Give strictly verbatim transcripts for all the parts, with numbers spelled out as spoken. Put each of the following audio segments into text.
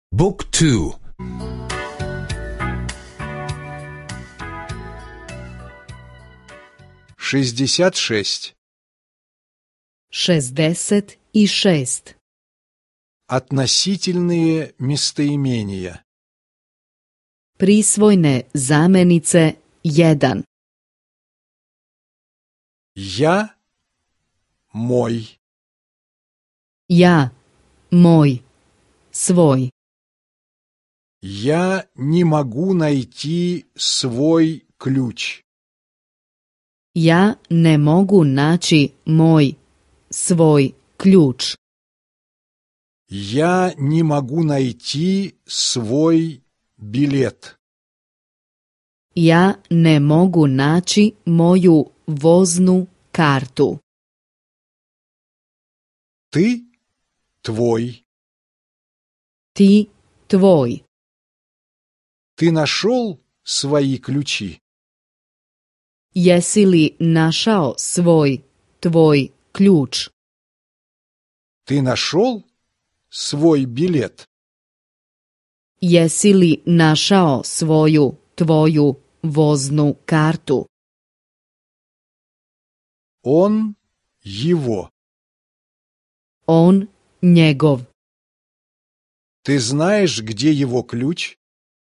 بوك تو. шестьдесят шесть. šezdeset i šest. Относительные местоимения. Prisvojne zamenice jedan. Я мой. Ja, moj, svoj. Я не могу найти свой ключ. Ja ne mogu naći moj, svoj ključ. Я не могу найти свой билет. Ja ne mogu naći moju voznu kartu. Ты твой. Ti, tvoj. Ты нашел свои ключи? Jesi li našao svoj, tvoj ključ? Ты нашел свой билет? Jesi li našao svoju, tvoju voznu kartu? Он его. On, njegov. Ты знаешь, где его ключ?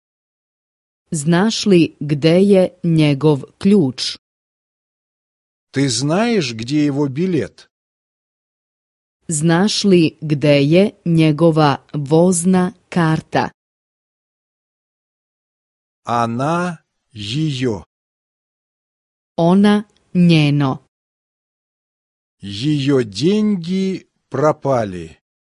Znaš li gde je njegov ključ? Ты знаешь, где его билет? Znaš li gde je njegova vozna karta? Она ее. Ona, njeno. Ее деньги пропали.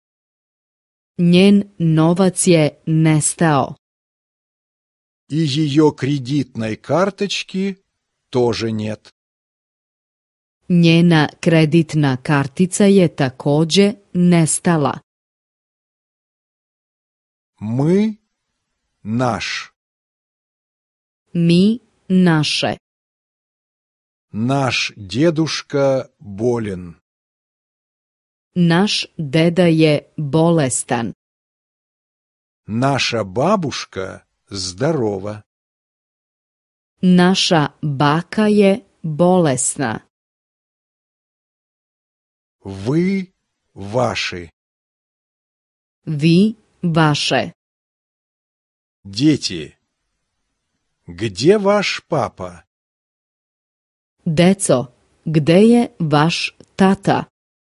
Njen novac je nestao. И ее кредитной карточки тоже нет. Njena kreditna kartica je također nestala. Мы наш. Mi, naše. Наш дедушка болен. Naš deda je bolestan. Наша бабушка здорова. Naša baka je bolesna. Вы ваши. Vi, vaše. Дети. Где ваш папа? Deco, gde je vaš tata?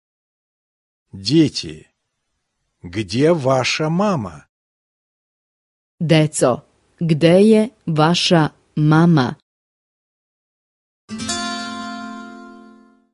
Дети. Где ваша мама? Deco, gde je vaša mama?